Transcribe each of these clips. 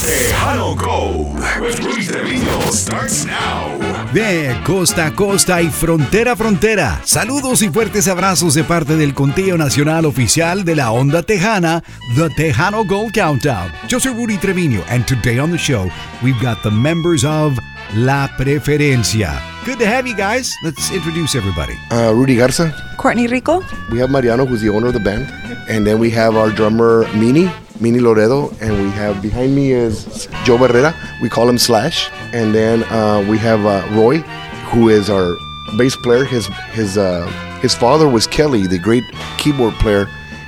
Tejano Gold with Rudy Trevino starts now. De costa a costa y frontera a frontera. Saludos y fuertes abrazos de parte del conteo nacional oficial de la onda tejana, The Tejano Gold Countdown. Yo soy Rudy Trevino, and today on the show, we've got the members of La Preferencia. Good to have you guys. Let's introduce everybody. Rudy Garza. Courtney Rico. We have Mariano, who's the owner of the band. And then we have our drummer, Mini Loredo. And we have, behind me is Joe Barrera. We call him Slash. And then we have Roy, who is our bass player. His father was Kelly, the great keyboard player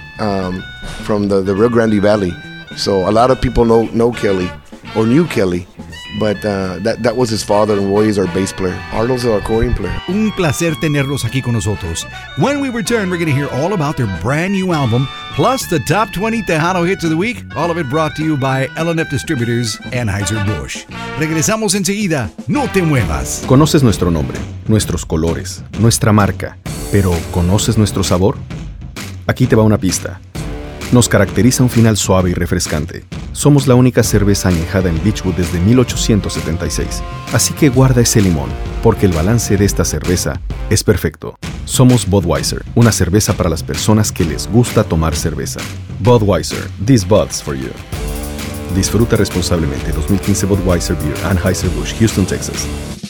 from the Rio Grande Valley. So a lot of people know Kelly or knew Kelly. But that was his father, and Roy is our bass player. Arnold's our accordion player. Un placer tenerlos aquí con nosotros. When we return, we're going to hear all about their brand new album, plus the top 20 Tejano hits of the week. All of it brought to you by L&F Distributors, Anheuser-Busch. Regresamos enseguida. No te muevas. Conoces nuestro nombre, nuestros colores, nuestra marca, pero ¿conoces nuestro sabor? Aquí te va una pista. Nos caracteriza un final suave y refrescante. Somos la única cerveza añejada en Beechwood desde 1876. Así que guarda ese limón, porque el balance de esta cerveza es perfecto. Somos Budweiser, una cerveza para las personas que les gusta tomar cerveza. Budweiser, these buds for you. Disfruta responsablemente. 2015 Budweiser Beer, Anheuser-Busch, Houston, Texas.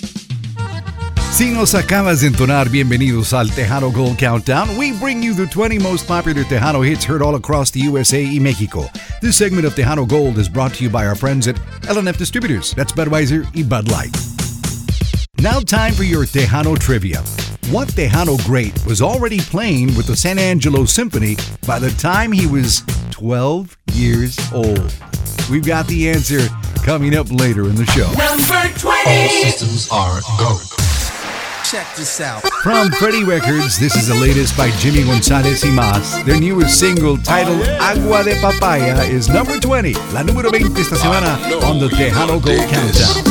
Si nos acabas de entonar, bienvenidos al Tejano Gold Countdown. We bring you the 20 most popular Tejano hits heard all across the USA y Mexico. This segment of Tejano Gold is brought to you by our friends at L&F Distributors. That's Budweiser y Bud Light. Now time for your Tejano trivia. What Tejano great was already playing with the San Angelo Symphony by the time he was 12 years old? We've got the answer coming up later in the show. Number 20. All systems are go. Check this out. From Freddie Records, this is the latest by Jimmy González y Más. Their newest single, titled Agua de Papaya, is number 20. La número 20 esta semana on the Tejano Gold Countdown.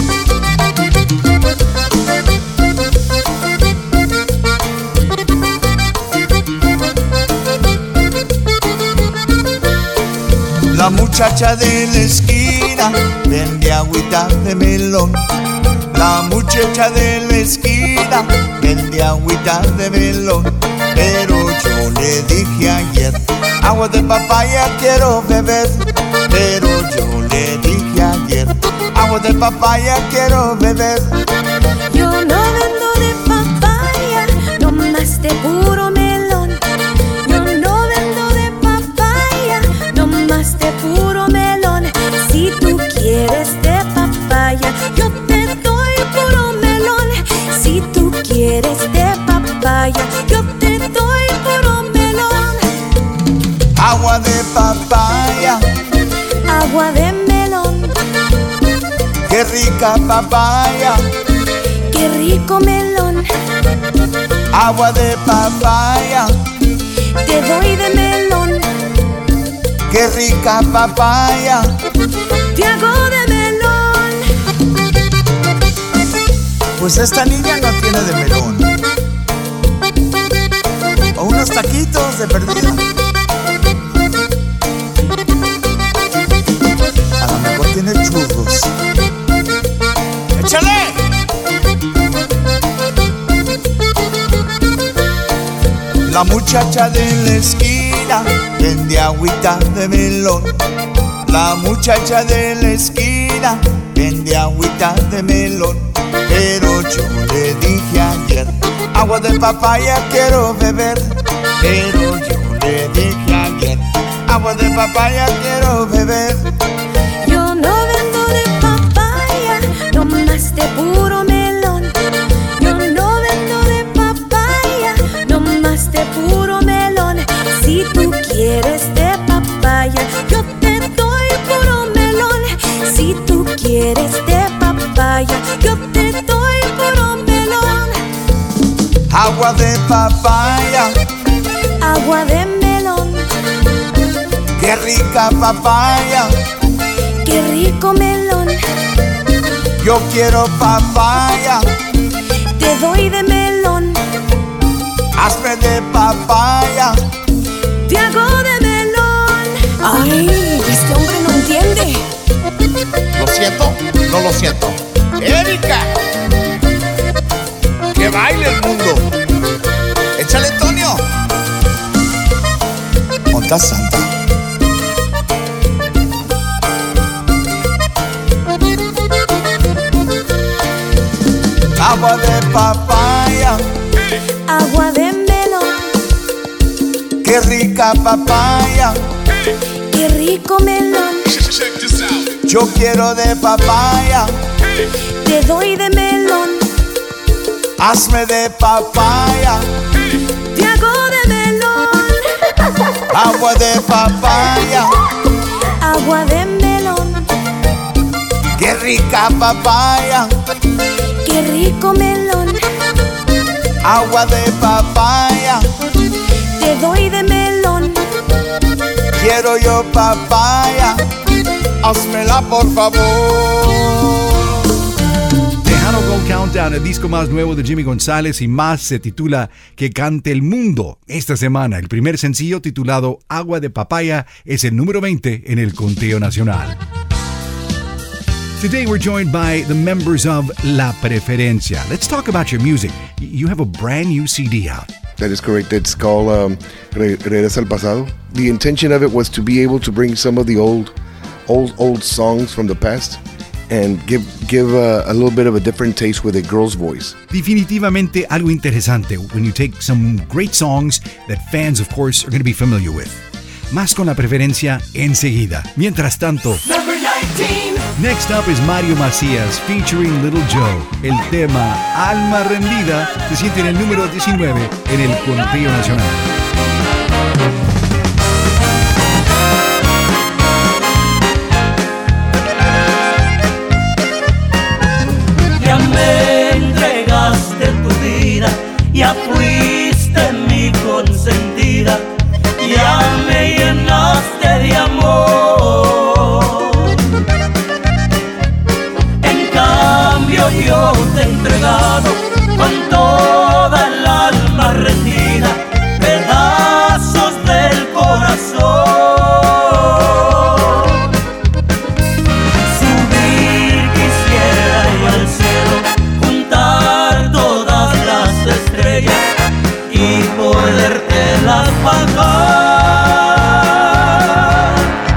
La muchacha de la esquina vende agüita de melón. La muchacha de la esquina vende agüita de melón. Pero yo le dije ayer, agua de papaya quiero beber. Pero yo le dije ayer, agua de papaya quiero beber. Yo no vendo de papaya, no más de puro melón. Yo no vendo de papaya, no más de puro melón. Si tú quieres de papaya, yo te doy puro melón. Si tú quieres de papaya, yo te doy puro melón. Agua de papaya, agua de melón. qué rica papaya, qué rico melón. agua de papaya, te doy de melón. qué rica papaya, te hago de melón. pues esta niña no tiene de melón. O unos taquitos de perdida. A lo mejor tiene churros. ¡Échale! La muchacha de la esquina vende agüita de melón. La muchacha de la esquina vende agüita de melón. Pero yo le dije ayer, agua de papaya quiero beber. Pero yo le dije ayer, agua de papaya quiero beber. Yo no vendo de papaya, no más de puro melón. Yo no vendo de papaya, no más de puro melón. Si tú quieres de papaya, yo te doy puro melón. Si tú quieres de papaya, yo te doy puro melón. Agua de papaya, agua de melón. qué rica papaya, qué rico melón. yo quiero papaya, te doy de melón. hazme de papaya, te hago de melón. Ay, este hombre no entiende. lo siento. Erika, que baile el mundo. Échale, Antonio. Monta Santa. Agua de papaya, Agua de melón, qué rica papaya. qué rico melón. Yo quiero de papaya, Te doy de melón, hazme de papaya. te hago de melón. Agua de papaya, Agua de melón, qué rica papaya. qué rico melón. Agua de papaya, Te doy de melón, quiero yo papaya. Hazmela por favor. Tejano Gold Countdown, el disco más nuevo de Jimmy González y más se titula Que cante el mundo. Esta semana, el primer sencillo titulado Agua de Papaya es el número 20 en el conteo nacional. Today we're joined by the members of La Preferencia. Let's talk about your music. You have a brand new CD out. That is correct. It's called Regresa al Pasado. The intention of it was to be able to bring some of the old songs from the past and give a little bit of a different taste with a girl's voice. Definitivamente algo interesante when you take some great songs that fans, of course, are going to be familiar with. Más con La Preferencia enseguida. Mientras tanto, next up is Mario Macías featuring Little Joe. El tema Alma Rendida se siente en el número 19 en el conteo nacional. Ya me entregaste tu vida, ya fuiste mi consentida, ya me llenaste de amor. En cambio yo te he entregado con toda el alma rendida, pedazos del corazón. Subir quisiera yo al cielo, juntar todas las estrellas y podértelas pagar,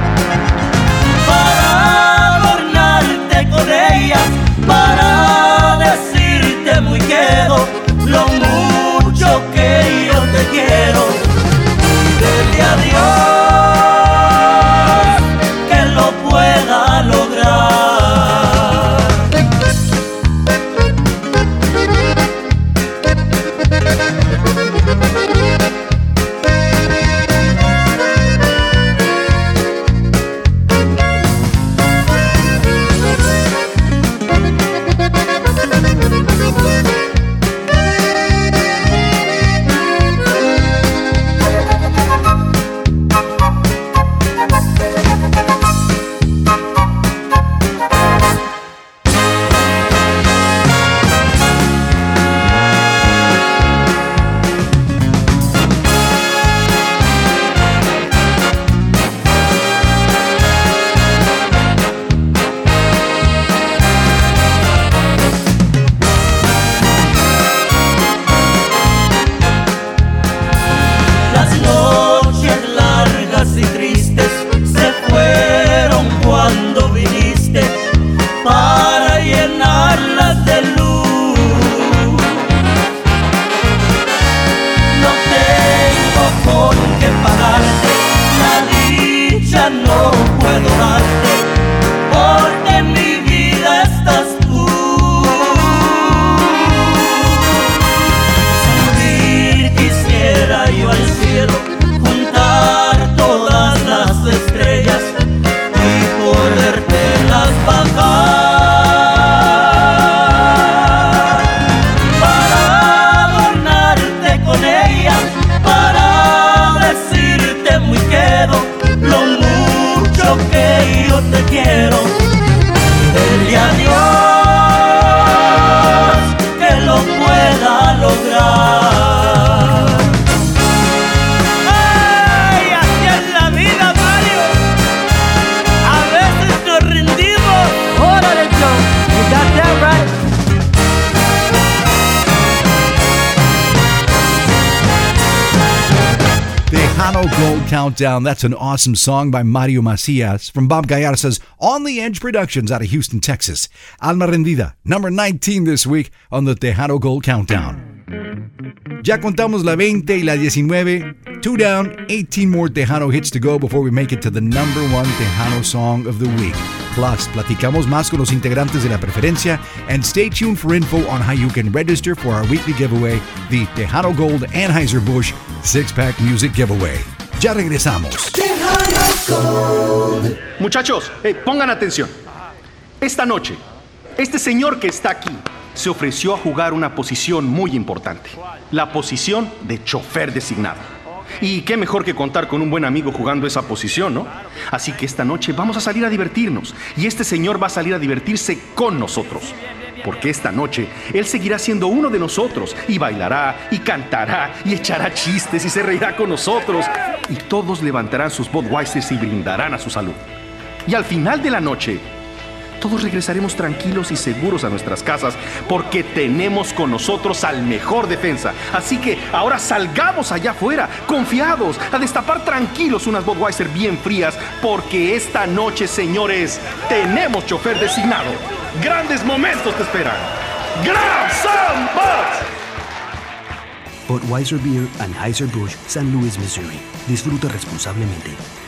para adornarte con ellas, para decirte muy quedo lo mucho que yo te quiero. Dile a Dios que lo pueda lograr. Órale, Joe. Tejano Gold Countdown. That's an awesome song by Mario Macias from Bob Gallarza's On the Edge Productions out of Houston, Texas. Alma Rendida, number 19 this week on the Tejano Gold Countdown. Ya contamos la 20 y la 19. 2 down, 18 more Tejano hits to go before we make it to the number 1 Tejano song of the week. Plus, platicamos más con los integrantes de La Preferencia, and stay tuned for info on how you can register for our weekly giveaway, the Tejano Gold Anheuser-Busch 6-Pack Music Giveaway. Ya regresamos. Muchachos, pongan atención. Esta noche, este señor que está aquí se ofreció a jugar una posición muy importante. La posición de chofer designado. Y qué mejor que contar con un buen amigo jugando esa posición, ¿no? Así que esta noche vamos a salir a divertirnos. Y este señor va a salir a divertirse con nosotros. Porque esta noche él seguirá siendo uno de nosotros. Y bailará, y cantará, y echará chistes, y se reirá con nosotros. Y todos levantarán sus Budweisers y brindarán a su salud. Y al final de la noche, todos regresaremos tranquilos y seguros a nuestras casas porque tenemos con nosotros al mejor defensa. Así que ahora salgamos allá afuera, confiados, a destapar tranquilos unas Budweiser bien frías porque esta noche, señores, tenemos chofer designado. Grandes momentos te esperan. ¡Grab some Buds! Budweiser Beer, Anheuser-Busch, San Luis, Missouri. Disfruta responsablemente.